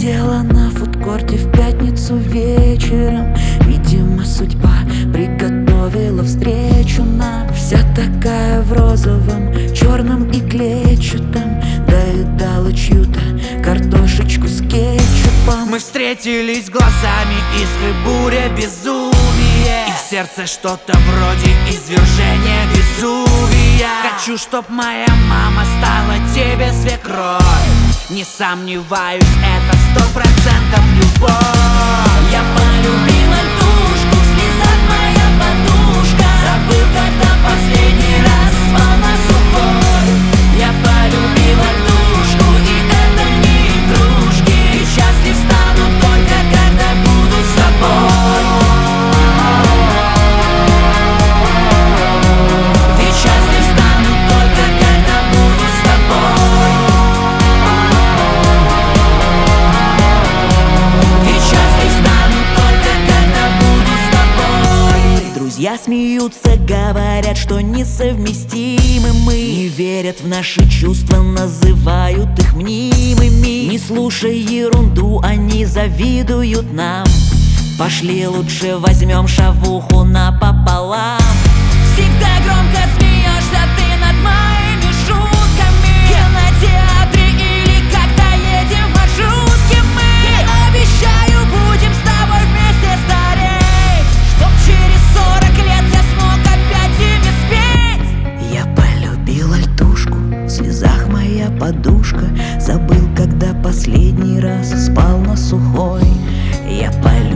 Сидела на фудкорте в пятницу вечером. Видимо, судьба приготовила встречу нам. Вся такая в розовом, черном и клетчатом. Доедала чью-то картошечку с кетчупом. Мы встретились глазами, искры, буря, безумие. И в сердце что-то вроде извержения Везувия. Хочу, чтоб моя мама стала тебе свекровь. Не сомневаюсь, это 100% любовь. Я полюбила льдушку, в слезах моя подушка. Забыл, когда последний раз спал на сухой. Я полюбила льдушку, и это не игрушки. И счастлив стану только, когда буду с тобой. Ведь счастлив стану только, когда буду с тобой. Ведь счастлив стану только, когда буду с тобой. Друзья смеются, говорят, что несовместимы мы. Не верят в наши чувства, называют их мнимыми. Не слушай ерунду, они завидуют нам. Пошли лучше возьмем шавуху напополам. Всегда громко смеешься ты над моими шутками. В кинотеатре или когда едем в маршрутке мы. Обещаю, будем с тобой вместе стареть, чтоб через 40 лет я смог опять тебе спеть. Я полюбила льдушку, в слезах моя подушка. Забыл, когда последний раз спал на сухой. Я полюбила